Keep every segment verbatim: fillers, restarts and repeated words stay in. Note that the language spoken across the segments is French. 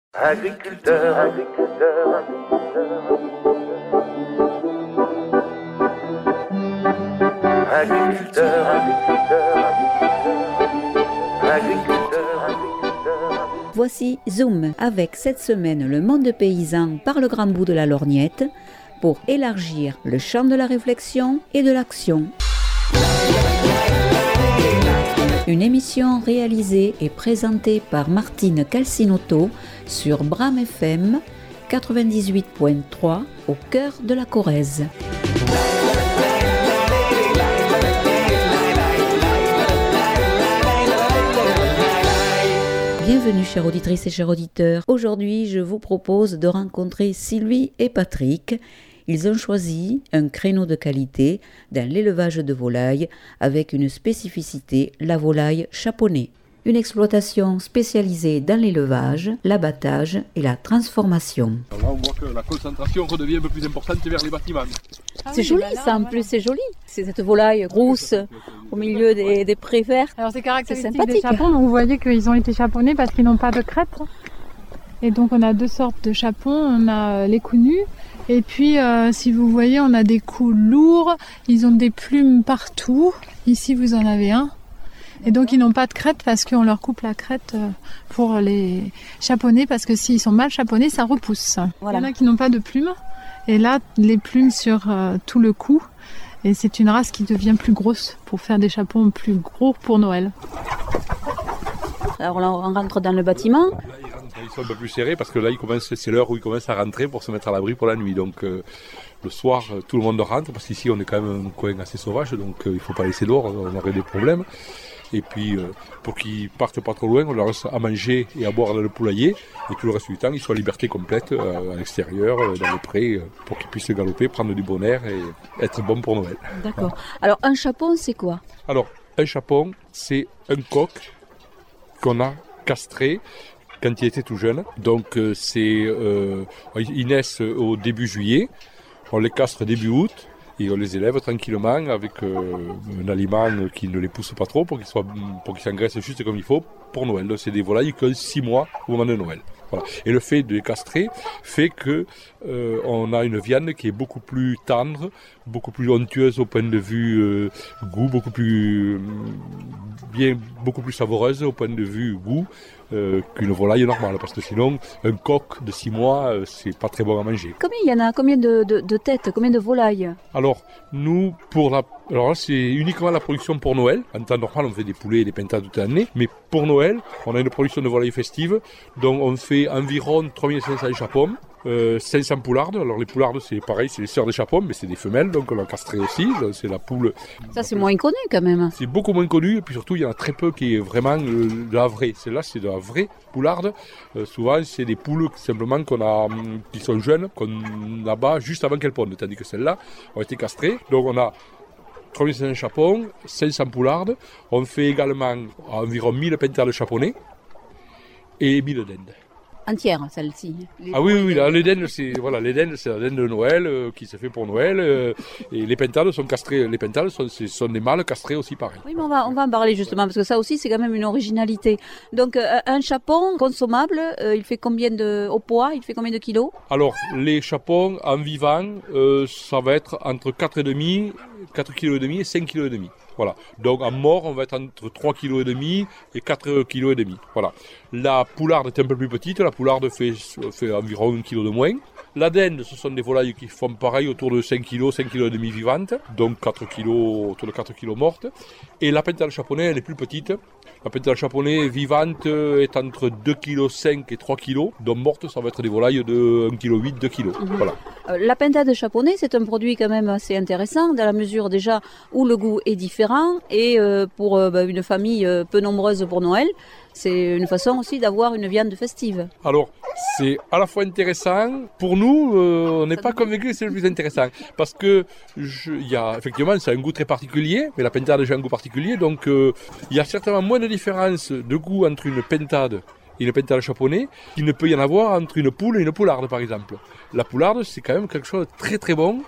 Agriculteur, agriculteur, agriculteur, agriculteur, agriculteur, agriculteur. Voici Zoom avec cette semaine le monde paysan par le grand bout de la lorgnette pour élargir le champ de la réflexion et de l'action. Une émission réalisée et présentée par Martine Calcinotto sur Bram F M quatre-vingt-dix-huit virgule trois au cœur de la Corrèze. Bienvenue chères auditrices et chers auditeurs. Aujourd'hui, je vous propose de rencontrer Sylvie et Patrick. Ils ont choisi un créneau de qualité dans l'élevage de volailles avec une spécificité, la volaille chaponais. Une exploitation spécialisée dans l'élevage, l'abattage et la transformation. Là, on voit que la concentration redevient un peu plus importante vers les bâtiments. Ah C'est oui, joli bah là, ça, en voilà. plus c'est joli. C'est cette volaille rousse au milieu des, des prés verts. Alors c'est caractéristique sympathique. des chapons, donc vous voyez qu'ils ont été chaponnés parce qu'ils n'ont pas de crête. Et donc on a deux sortes de chapons, on a les coups nus et puis euh, si vous voyez on a des coups lourds, ils ont des plumes partout. Ici vous en avez un. Et donc ils n'ont pas de crête parce qu'on leur coupe la crête pour les chaponner parce que s'ils sont mal chaponnés ça repousse. Voilà. Il y en a qui n'ont pas de plumes et là les plumes sur euh, tout le cou. Et c'est une race qui devient plus grosse pour faire des chapons plus gros pour Noël. Alors là, on rentre dans le bâtiment. Là, ils, rentrent, ils sont un peu plus serrés parce que là, ils commencent, c'est l'heure où ils commencent à rentrer pour se mettre à l'abri pour la nuit. Donc euh, le soir, tout le monde rentre parce qu'ici, on est quand même un coin assez sauvage, donc euh, il ne faut pas laisser dehors, on aurait des problèmes. Et puis, euh, pour qu'ils partent pas trop loin, on leur laisse à manger et à boire dans le poulailler. Et tout le reste du temps, ils sont en liberté complète euh, à l'extérieur, euh, dans les prés, euh, pour qu'ils puissent galoper, prendre du bon air et être bons pour Noël. D'accord. Alors un chapon, c'est quoi? Alors, un chapon, c'est un coq qu'on a castré quand il était tout jeune. Donc, euh, c'est, euh, ils naissent au début juillet, on les castre début août. Et on les élève tranquillement avec euh, un aliment qui ne les pousse pas trop pour qu'ils soient, pour qu'ils s'engraissent juste comme il faut pour Noël. Donc c'est des volailles qui ont six mois au moment de Noël. Voilà. Et le fait de les castrer fait que euh, on a une viande qui est beaucoup plus tendre, beaucoup plus onctueuse au point de vue euh, goût, beaucoup plus euh, bien, beaucoup plus savoureuse au point de vue goût euh, qu'une volaille normale. Parce que sinon, un coq de six mois, euh, c'est pas très bon à manger. Combien il y en a? Combien de, de, de têtes? Combien de volailles? Alors, nous, pour la, alors là, c'est uniquement la production pour Noël. En temps normal, on fait des poulets et des pintades toute l'année. Mais pour Noël, on a une production de volailles festives. Donc, on fait environ trois mille cinq cents chapons, euh, cinq cents poulardes. Alors, les poulardes, c'est pareil, c'est les sœurs des chapons, mais c'est des femelles. Donc, on l'a castré aussi. Donc, c'est la poule. Ça, c'est moins connu quand même. C'est beaucoup moins connu. Et puis surtout, il y en a très peu qui est vraiment euh, de la vraie. Celle-là, c'est de la vraie poularde. Euh, souvent, c'est des poules simplement qu'on a, qui sont jeunes, qu'on abat juste avant qu'elles pondent. Tandis que celles-là ont été castrées. Donc, on a trois mille cinq cents chapons, cinq cents poulardes. On fait également environ mille pentades chaponnés et mille dendes. Entière, celle-ci. Les Ah oui, oui, oui, là, les dendes, c'est, voilà, les dendes, c'est la dinde de Noël euh, qui se fait pour Noël. Euh, et les pentades sont castrées. Les pentades sont, c'est, sont des mâles castrés aussi, pareil. Oui, mais on va, on va en parler justement, parce que ça aussi, c'est quand même une originalité. Donc, euh, un chapon consommable, euh, il fait combien de, au poids, il fait combien de kilos? Alors, les chapons en vivant, euh, ça va être entre quatre virgule cinq, quatre virgule cinq kg et cinq virgule cinq kg. Voilà. Donc, en mort, on va être entre trois virgule cinq kg et quatre virgule cinq kg. Voilà. La poularde est un peu plus petite. La poularde fait, fait environ un kilo de moins. La dinde, ce sont des volailles qui font pareil autour de cinq kilos, cinq virgule cinq kg vivantes. Donc, quatre kilos, autour de quatre kilos mortes. Et la pentade chaponais, elle est plus petite. La pentade chaponais vivante est entre deux virgule cinq kg et trois kilos. Donc, morte, ça va être des volailles de un virgule huit kg, deux kilos. Mhm. Voilà. Euh, La pintade chaponais, c'est un produit quand même assez intéressant, dans la mesure déjà où le goût est différent. Et euh, pour euh, bah, une famille euh, peu nombreuse pour Noël, c'est une façon aussi d'avoir une viande festive. Alors, c'est à la fois intéressant. Pour nous, euh, on n'est pas convaincus que c'est le plus intéressant. Parce que, je, il y a, effectivement, c'est un goût très particulier, mais la pentade a un goût particulier. Donc, euh, il y a certainement moins de différence de goût entre une pentade et une pentade chaponais qu'il ne peut y en avoir entre une poule et une poularde, par exemple. La poularde, c'est quand même quelque chose de très très bon.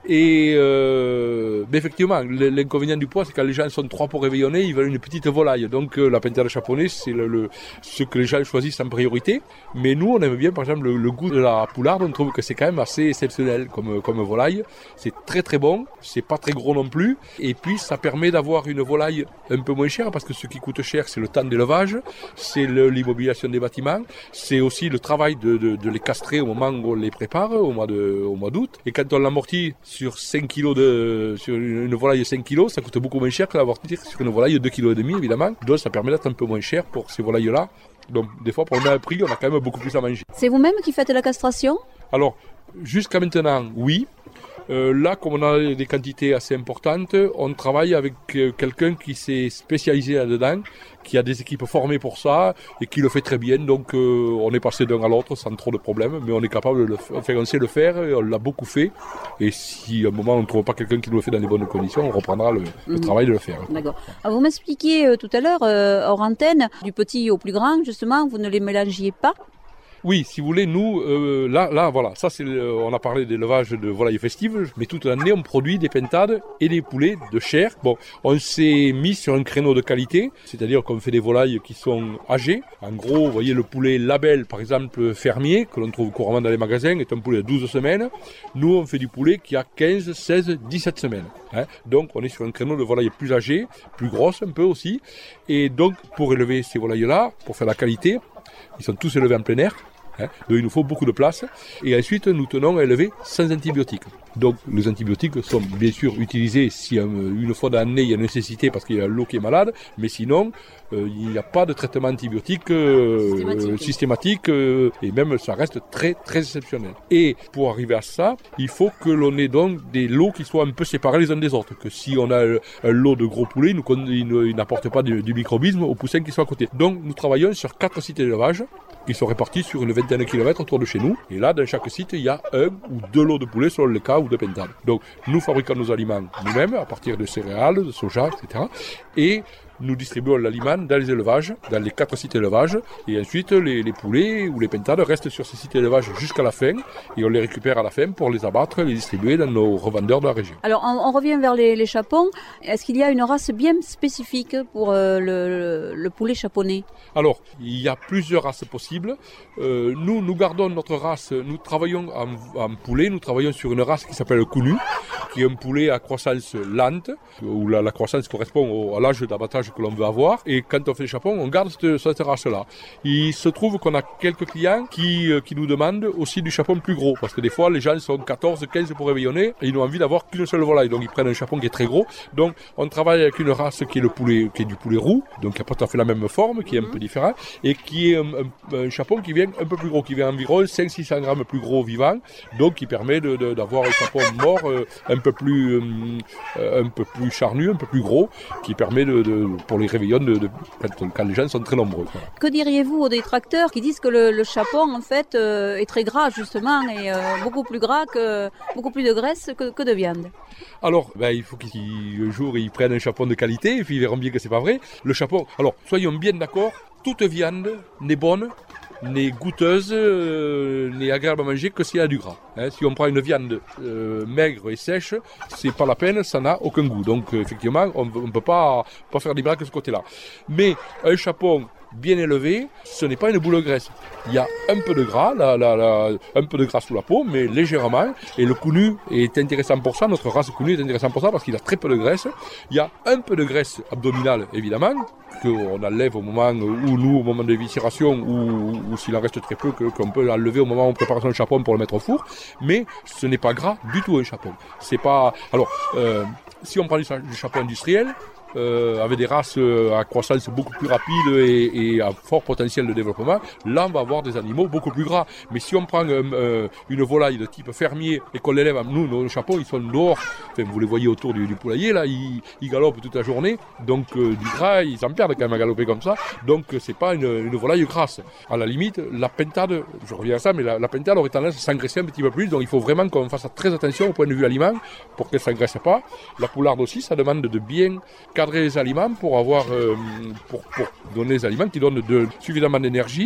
Et euh, mais effectivement, l'inconvénient du poids, c'est quand les gens sont trois pour réveillonner, ils veulent une petite volaille. Donc euh, la pintade chaponnée, c'est le, le, ce que les gens choisissent en priorité. Mais nous, on aime bien, par exemple, le, le goût de la poularde. On trouve que c'est quand même assez exceptionnel comme, comme volaille. C'est très très bon, c'est pas très gros non plus. Et puis, ça permet d'avoir une volaille un peu moins chère, parce que ce qui coûte cher, c'est le temps d'élevage, c'est le, l'immobilisation des bâtiments, c'est aussi le travail de, de, de les castrer au moment où on les prépare, au mois, de, au mois d'août. Et quand on l'amortit sur cinq kilos de, sur une, une volaille de cinq kilos, ça coûte beaucoup moins cher que l'amortir sur une volaille de deux kilos et demi, évidemment. Donc, ça permet d'être un peu moins cher pour ces volailles-là. Donc, des fois, pour le même prix, on a quand même beaucoup plus à manger. C'est vous-même qui faites la castration ? Alors, jusqu'à maintenant, oui. Euh, là, comme on a des quantités assez importantes, on travaille avec euh, quelqu'un qui s'est spécialisé là-dedans, qui a des équipes formées pour ça et qui le fait très bien. Donc, euh, on est passé d'un à l'autre sans trop de problèmes, mais on est capable de le faire. Enfin, on sait le faire, et on l'a beaucoup fait. Et si à un moment on ne trouve pas quelqu'un qui nous le fait dans les bonnes conditions, on reprendra le, mmh. le travail de le faire. D'accord. Alors, vous m'expliquiez euh, tout à l'heure, euh, hors antenne, du petit au plus grand, justement, vous ne les mélangiez pas ? Oui, si vous voulez, nous, euh, là, là, voilà, ça c'est, le, on a parlé d'élevage de volailles festives, mais toute l'année on produit des pintades et des poulets de chair. Bon, on s'est mis sur un créneau de qualité, c'est-à-dire qu'on fait des volailles qui sont âgées. En gros, vous voyez le poulet label, par exemple, fermier, que l'on trouve couramment dans les magasins, est un poulet de douze semaines. Nous, on fait du poulet qui a quinze, seize, dix-sept semaines. Hein. Donc, on est sur un créneau de volailles plus âgées, plus grosses un peu aussi. Et donc, pour élever ces volailles-là, pour faire la qualité, ils sont tous élevés en plein air. Hein, donc il nous faut beaucoup de place et ensuite nous tenons à élever sans antibiotiques. Donc les antibiotiques sont bien sûr utilisés si une fois dans l'année il y a nécessité parce qu'il y a l'eau qui est malade, mais sinon euh, il n'y a pas de traitement antibiotique euh, systématique, systématique euh, et même ça reste très très exceptionnel. Et pour arriver à ça, il faut que l'on ait donc des lots qui soient un peu séparés les uns des autres, que si on a un lot de gros poulets, nous, il, il n'apporte pas du, du microbisme aux poussins qui sont à côté. Donc nous travaillons sur quatre sites d'élevage qui sont répartis sur une vingtaine de kilomètres autour de chez nous. Et là, dans chaque site, il y a un ou deux lots de poulets selon le cas ou de pintade. Donc, nous fabriquons nos aliments nous-mêmes à partir de céréales, de soja, et cetera. Et nous distribuons l'aliment dans les élevages, dans les quatre sites d'élevages. Et ensuite, les, les poulets ou les pintades restent sur ces sites d'élevages jusqu'à la fin. Et on les récupère à la fin pour les abattre et les distribuer dans nos revendeurs de la région. Alors, on, on revient vers les, les chapons. Est-ce qu'il y a une race bien spécifique pour euh, le, le poulet chaponné ? Alors, il y a plusieurs races possibles. Euh, nous, nous gardons notre race. Nous travaillons en, en poulet. Nous travaillons sur une race qui s'appelle le Kounu, qui est un poulet à croissance lente, où la, la croissance correspond au, à l'âge d'abattage que l'on veut avoir. Et quand on fait les chapons, on garde cette, cette race-là. Il se trouve qu'on a quelques clients qui, euh, qui nous demandent aussi du chapon plus gros. Parce que des fois, les gens sont quatorze, quinze pour réveillonner et ils n'ont envie d'avoir qu'une seule volaille. Donc, ils prennent un chapon qui est très gros. Donc, on travaille avec une race qui est le poulet, qui est du poulet roux. Donc, qui n'a pas tout à fait la même forme, qui est un peu différent. Et qui est un, un, un chapon qui vient un peu plus gros, qui vient environ cinq à six cents grammes plus gros vivant. Donc, qui permet de, de, d'avoir un chapon mort euh, un peu plus, euh, un peu plus charnu, un peu plus gros, qui permet de, de pour les réveillons de, de, quand, quand les gens sont très nombreux. Voilà. Que diriez-vous aux détracteurs qui disent que le, le chapon en fait euh, est très gras justement et euh, beaucoup plus gras que beaucoup plus de graisse que, que de viande? Alors, ben, il faut qu'un jour ils prennent un chapon de qualité et puis ils verront bien que c'est pas vrai. Le chapon, alors soyons bien d'accord, toute viande n'est bonne, n'est goûteuse, euh, n'est agréable à manger que s'il y a du gras. Hein, si on prend une viande euh, maigre et sèche, c'est pas la peine, ça n'a aucun goût. Donc euh, effectivement, on ne peut pas, pas faire des miracles de ce côté-là. Mais un chapon bien élevé, ce n'est pas une boule de graisse. Il y a un peu de gras, la, la, la, un peu de gras sous la peau, mais légèrement. Et le Kounu est intéressant pour ça, notre race Kounu est intéressant pour ça parce qu'il a très peu de graisse. Il y a un peu de graisse abdominale, évidemment, qu'on enlève au moment où nous, au moment de l'éviscération, ou, ou s'il en reste très peu, que, qu'on peut enlever au moment où on prépare son chapon pour le mettre au four. Mais ce n'est pas gras du tout un chapon. C'est pas. Alors, euh, si on prend du, du chapon industriel, Euh, avec des races euh, à croissance beaucoup plus rapide et, et à fort potentiel de développement, là on va avoir des animaux beaucoup plus gras. Mais si on prend euh, euh, une volaille de type fermier et qu'on l'élève, nous nos chapons ils sont dehors, enfin, vous les voyez autour du, du poulailler là, ils, ils galopent toute la journée, donc euh, du gras ils en perdent quand même à galoper comme ça, donc euh, c'est pas une, une volaille grasse. À la limite, la pintade, je reviens à ça, mais la, la pintade aurait tendance à s'engraisser un petit peu plus, donc il faut vraiment qu'on fasse très attention au point de vue aliment pour qu'elle ne s'engraisse pas. La poularde aussi, ça demande de bien cadrer les aliments pour avoir euh, pour, pour donner des aliments qui donnent de, suffisamment d'énergie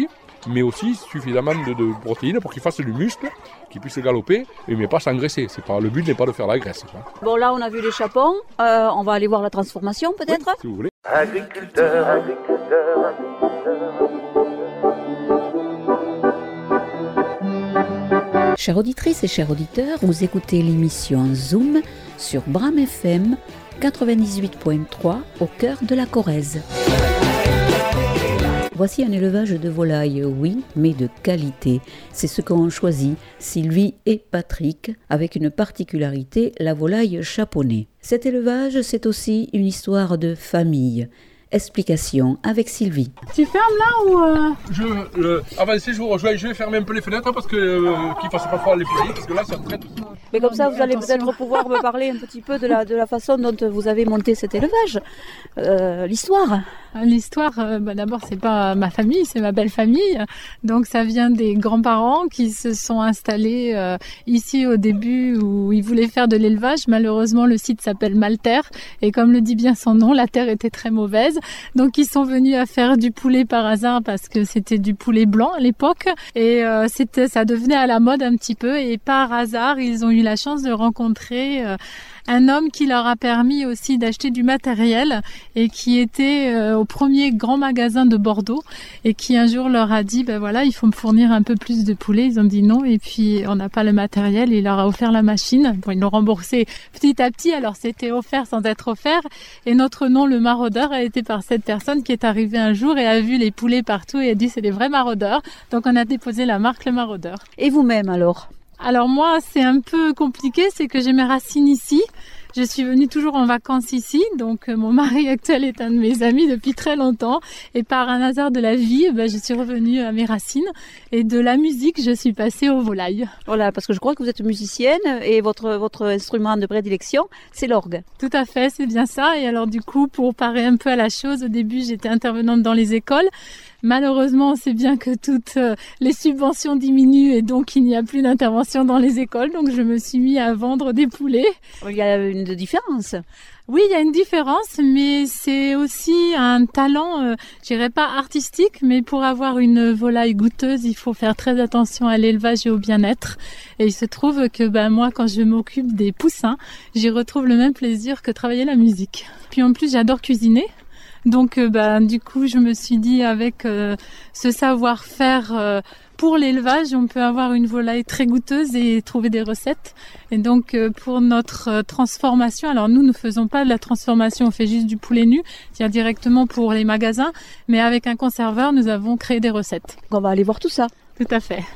mais aussi suffisamment de, de protéines pour qu'il fasse du muscle, qu'il puisse galoper, mais pas s'engraisser. C'est pas, le but n'est pas de faire la graisse, quoi. Bon, là, on a vu les chapons. Euh, on va aller voir la transformation, peut-être Oui, si vous voulez. Agriculteur, agriculteur, Chères auditrices et chers auditeurs, vous écoutez l'émission Zoom sur Bram F M quatre-vingt-dix-huit virgule trois au cœur de la Corrèze. Voici un élevage de volailles, oui, mais de qualité. C'est ce qu'ont choisi Sylvie et Patrick, avec une particularité, la volaille chaponnée. Cet élevage, c'est aussi une histoire de famille. Explication avec Sylvie. Tu fermes là ou... Euh... Je, le, avancez, je, je, vais, je vais fermer un peu les fenêtres parce que euh, qu'il fasse pas froid les poulaillers, parce que là ça traite. Mais comme ça, vous allez Attention. peut-être pouvoir me parler un petit peu de la, de la façon dont vous avez monté cet élevage. Euh, l'histoire. L'histoire, euh, bah d'abord, c'est pas ma famille, c'est ma belle famille. Donc, ça vient des grands-parents qui se sont installés euh, ici au début où ils voulaient faire de l'élevage. Malheureusement, le site s'appelle Malterre et comme le dit bien son nom, la terre était très mauvaise. Donc, ils sont venus à faire du poulet par hasard parce que c'était du poulet blanc à l'époque et euh, c'était, ça devenait à la mode un petit peu. Et par hasard, ils ont eu la chance de rencontrer euh, un homme qui leur a permis aussi d'acheter du matériel et qui était euh, au premier grand magasin de Bordeaux et qui un jour leur a dit ben voilà, il faut me fournir un peu plus de poulet. Ils ont dit non et puis on n'a pas le matériel et il leur a offert la machine. Bon, ils l'ont remboursé petit à petit, alors c'était offert sans être offert et notre nom, le maraudeur, a été par cette personne qui est arrivée un jour et a vu les poulets partout et a dit c'est des vrais maraudeurs. Donc on a déposé la marque le maraudeur. Et vous-même alors ? Alors moi, c'est un peu compliqué, c'est que j'ai mes racines ici. Je suis venue toujours en vacances ici, donc euh, mon mari actuel est un de mes amis depuis très longtemps. Et par un hasard de la vie, ben, je suis revenue à mes racines. Et de la musique, je suis passée aux volailles. Voilà, parce que je crois que vous êtes musicienne et votre, votre instrument de prédilection, c'est l'orgue. Tout à fait, c'est bien ça. Et alors du coup, pour parer un peu à la chose, au début, j'étais intervenante dans les écoles. Malheureusement, on sait bien que toutes euh, les subventions diminuent et donc il n'y a plus d'intervention dans les écoles. Donc je me suis mis à vendre des poulets. Il y a une différence. Oui, il y a une différence, mais c'est aussi un talent, euh, je dirais pas artistique, mais pour avoir une volaille goûteuse, il faut faire très attention à l'élevage et au bien-être. Et il se trouve que ben moi, quand je m'occupe des poussins, j'y retrouve le même plaisir que travailler la musique. Puis en plus, j'adore cuisiner. Donc, euh, ben, du coup, je me suis dit, avec euh, ce savoir-faire euh, pour l'élevage, on peut avoir une volaille très goûteuse et trouver des recettes. Et donc, euh, pour notre euh, transformation, alors nous, ne faisons pas de la transformation, on fait juste du poulet nu, c'est-à-dire directement pour les magasins. Mais avec un conserveur, nous avons créé des recettes. On va aller voir tout ça. Tout à fait.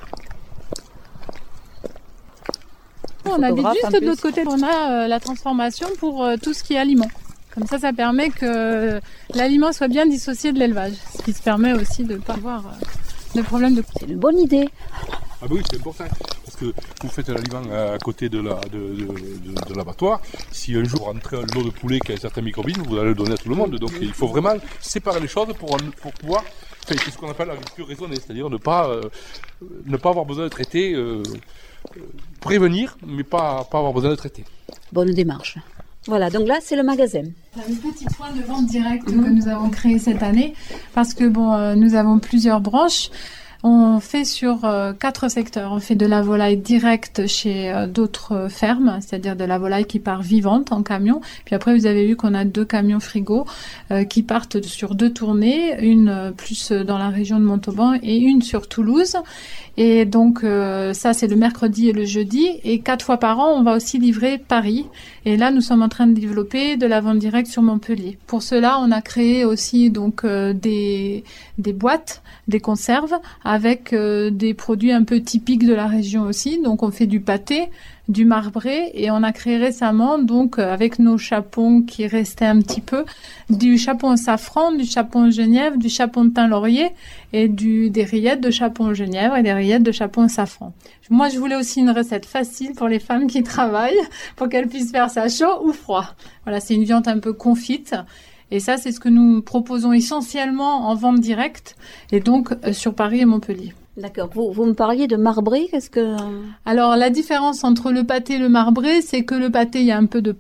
On habite juste de l'autre côté, on a euh, la transformation pour euh, tout ce qui est aliment. Comme ça, ça permet que l'aliment soit bien dissocié de l'élevage, ce qui se permet aussi de ne pas avoir de problème de... C'est une bonne idée. Ah oui, c'est important, parce que vous faites l'aliment à côté de, la, de, de, de, de l'abattoir. Si un jour rentre un lot de poulet qui a un certain microbisme, vous allez le donner à tout le monde. Donc il faut vraiment séparer les choses pour, pour pouvoir faire ce qu'on appelle l'agriculture raisonnée, c'est-à-dire ne pas, euh, ne pas avoir besoin de traiter, euh, prévenir, mais pas, pas avoir besoin de traiter. Bonne démarche. Voilà, donc là, c'est le magasin. C'est un petit point de vente direct mmh. que nous avons créé cette année parce que bon, euh, nous avons plusieurs branches. On fait sur euh, quatre secteurs. On fait de la volaille directe chez euh, d'autres fermes, c'est-à-dire de la volaille qui part vivante en camion. Puis après, vous avez vu qu'on a deux camions frigo euh, qui partent sur deux tournées, une euh, plus dans la région de Montauban et une sur Toulouse. Et donc euh, ça, c'est le mercredi et le jeudi. Et quatre fois par an, on va aussi livrer Paris. Et là, nous sommes en train de développer de la vente directe sur Montpellier. Pour cela, on a créé aussi donc euh, des des boîtes, des conserves avec euh, des produits un peu typiques de la région aussi. Donc, on fait du pâté, du marbré et on a créé récemment, donc euh, avec nos chapons qui restaient un petit peu, du chapon au safran, du chapon au genièvre, du chapon de thym laurier et du, des rillettes de chapon au genièvre et des rillettes de chapon au safran. Moi, je voulais aussi une recette facile pour les femmes qui travaillent, pour qu'elles puissent faire ça chaud ou froid. Voilà, c'est une viande un peu confite. Et ça, c'est ce que nous proposons essentiellement en vente directe et donc euh, sur Paris et Montpellier. D'accord. Vous, vous me parliez de marbré, qu'est-ce que... Alors, la différence entre le pâté et le marbré, c'est que le pâté, il y a un peu de porc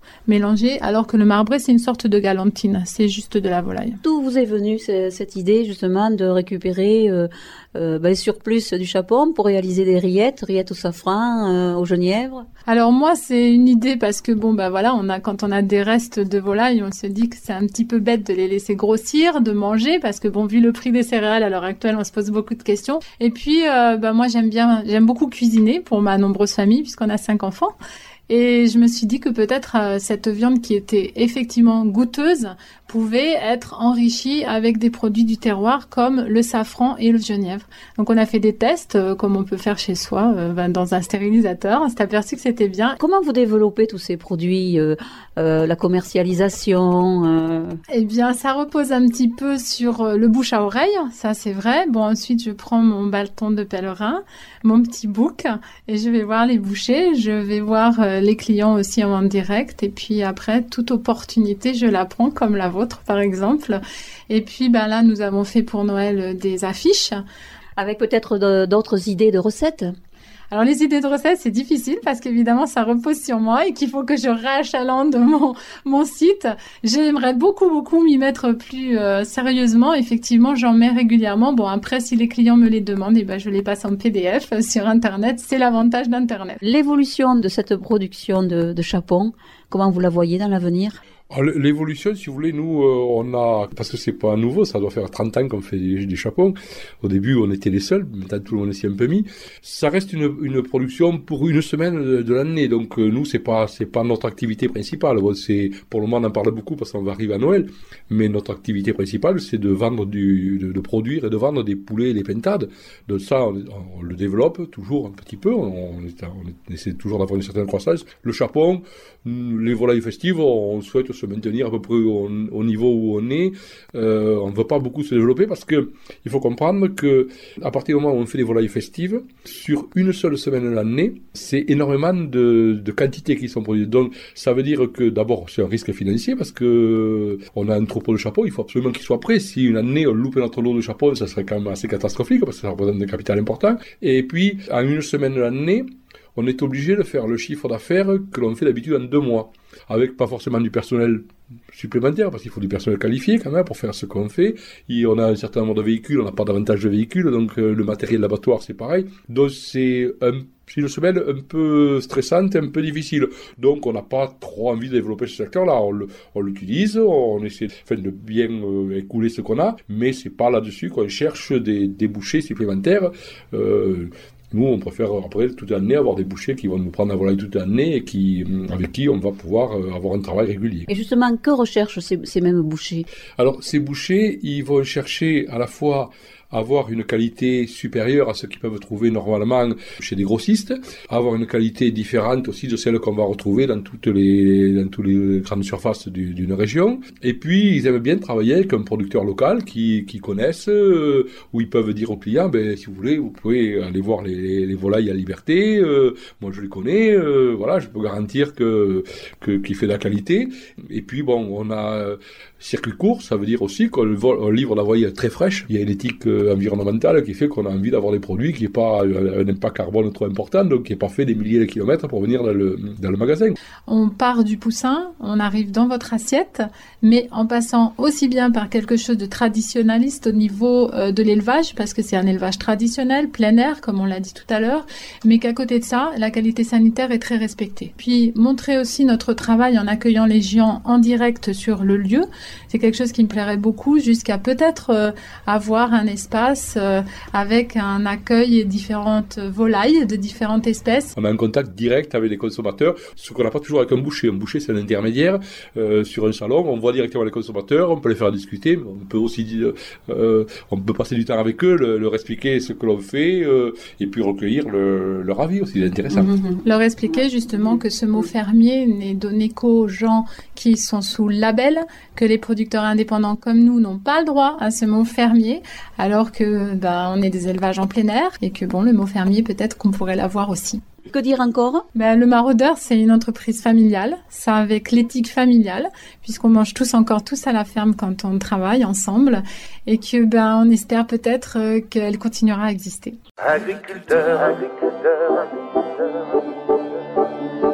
mélangé, alors que le marbré, c'est une sorte de galantine. C'est juste de la volaille. D'où vous est venue cette idée, justement, de récupérer euh, euh, ben, le surplus du chapon pour réaliser des rillettes, rillettes au safran, euh, au genièvre? Alors moi, c'est une idée parce que bon, bah voilà, on a quand on a des restes de volaille, on se dit que c'est un petit peu bête de les laisser grossir, de manger, parce que bon, vu le prix des céréales à l'heure actuelle, on se pose beaucoup de questions. Et puis, euh, bah moi, j'aime bien, j'aime beaucoup cuisiner pour ma nombreuse famille, puisqu'on a cinq enfants. Et je me suis dit que peut-être euh, cette viande qui était effectivement goûteuse pouvait être enrichie avec des produits du terroir comme le safran et le genièvre. Donc on a fait des tests euh, comme on peut faire chez soi euh, dans un stérilisateur. On s'est aperçu que c'était bien. Comment vous développez tous ces produits, euh, euh, la commercialisation euh... Eh bien, ça repose un petit peu sur euh, le bouche à oreille, ça c'est vrai. Bon, ensuite je prends mon bâton de pèlerin, mon petit bouc et je vais voir les bouchers, je vais voir euh, les clients aussi en direct et puis après toute opportunité je la prends comme la vôtre par exemple. Et puis ben là nous avons fait pour Noël des affiches avec peut-être de, d'autres idées de recettes. Alors les idées de recettes, c'est difficile parce qu'évidemment ça repose sur moi et qu'il faut que je réachalande mon mon site. J'aimerais beaucoup beaucoup m'y mettre plus euh, sérieusement. Effectivement, j'en mets régulièrement. Bon après, si les clients me les demandent, et ben je les passe en P D F sur Internet. C'est l'avantage d'Internet. L'évolution de cette production de, de chapon, comment vous la voyez dans l'avenir? Alors, l'évolution, si vous voulez, nous, euh, on a, parce que c'est pas nouveau, ça doit faire trente ans qu'on fait des, des chapons. Au début, on était les seuls, maintenant tout le monde s'y est un peu mis. Ça reste une, une production pour une semaine de, de l'année, donc euh, nous, c'est pas, c'est pas notre activité principale. Bon, c'est, pour le moment, on en parle beaucoup parce qu'on va arriver à Noël, mais notre activité principale, c'est de vendre du, de, de produire et de vendre des poulets et des pintades. Donc ça, on, on le développe toujours un petit peu, on, on, est, on essaie toujours d'avoir une certaine croissance. Le chapon, les volailles festives, on souhaite se maintenir à peu près au, au niveau où on est. Euh, on ne veut pas beaucoup se développer parce que il faut comprendre que à partir du moment où on fait des volailles festives, sur une seule semaine de l'année, c'est énormément de, de quantités qui sont produites. Donc ça veut dire que d'abord c'est un risque financier parce que on a un troupeau de chapons, il faut absolument qu'il soit prêt. Si une année on loupe notre lot de chapons, ça serait quand même assez catastrophique parce que ça représente un capital important. Et puis en une semaine de l'année, on est obligé de faire le chiffre d'affaires que l'on fait d'habitude en deux mois, avec pas forcément du personnel supplémentaire, parce qu'il faut du personnel qualifié quand même pour faire ce qu'on fait. Et on a un certain nombre de véhicules, on n'a pas davantage de véhicules, donc euh, le matériel d'abattoir c'est pareil. Donc c'est, un, c'est une semaine un peu stressante, un peu difficile. Donc on n'a pas trop envie de développer ce secteur-là. On, le, on l'utilise, on essaie enfin, de bien euh, écouler ce qu'on a, mais c'est pas là-dessus qu'on cherche des débouchés supplémentaires. Euh, Nous, on préfère après toute l'année avoir des bouchers qui vont nous prendre la volaille toute l'année et qui, avec qui on va pouvoir avoir un travail régulier. Et justement, que recherchent ces, ces mêmes bouchers? Alors, ces bouchers, ils vont chercher à la fois avoir une qualité supérieure à ce qu'ils peuvent trouver normalement chez des grossistes, avoir une qualité différente aussi de celle qu'on va retrouver dans toutes les, dans toutes les grandes surfaces du, d'une région. Et puis, ils aiment bien travailler avec un producteur local qui, qui connaissent, euh, où ils peuvent dire aux clients, ben, si vous voulez, vous pouvez aller voir les, les volailles à Liberté, euh, moi je les connais, euh, voilà, je peux garantir que, que, qu'il fait de la qualité. Et puis, bon, on a, euh, circuit court, ça veut dire aussi qu'on on livre la volaille très fraîche. Il y a une éthique euh, environnementale qui fait qu'on a envie d'avoir des produits qui n'aient pas un impact carbone trop important, donc qui n'aient pas fait des milliers de kilomètres pour venir dans le, dans le magasin. On part du poussin, on arrive dans votre assiette, mais en passant aussi bien par quelque chose de traditionnaliste au niveau euh, de l'élevage, parce que c'est un élevage traditionnel, plein air, comme on l'a dit tout à l'heure, mais qu'à côté de ça, la qualité sanitaire est très respectée. Puis montrer aussi notre travail en accueillant les gens en direct sur le lieu, c'est quelque chose qui me plairait beaucoup, jusqu'à peut-être euh, avoir un espace euh, avec un accueil et différentes volailles de différentes espèces. On a un contact direct avec les consommateurs, ce qu'on n'a pas toujours avec un boucher. Un boucher, c'est un intermédiaire. Euh, sur un salon, on voit directement les consommateurs, on peut les faire discuter, mais on peut aussi dire, euh, on peut passer du temps avec eux, le, leur expliquer ce que l'on fait, euh, et puis recueillir le, leur avis aussi, c'est intéressant. Mmh. Leur expliquer justement que ce mot fermier n'est donné qu'aux gens qui sont sous label, que les producteurs indépendants comme nous n'ont pas le droit à ce mot fermier, alors que bah, on est des élevages en plein air et que bon, le mot fermier, peut-être qu'on pourrait l'avoir aussi. Que dire encore? Ben, le Maraudeur, c'est une entreprise familiale, ça avec l'éthique familiale, puisqu'on mange tous encore tous à la ferme quand on travaille ensemble, et que ben on espère peut-être euh, qu'elle continuera à exister. Agriculteur, agriculteur, agriculteur.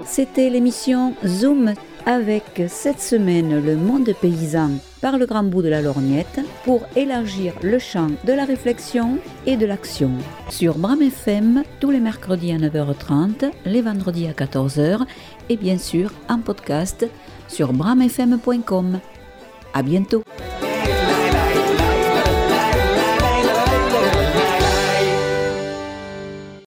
C'était l'émission Zoom avec cette semaine le monde paysan par le grand bout de la lorgnette pour élargir le champ de la réflexion et de l'action. Sur Bram F M tous les mercredis à neuf heures trente, les vendredis à quatorze heures et bien sûr en podcast sur bram f m point com. À bientôt.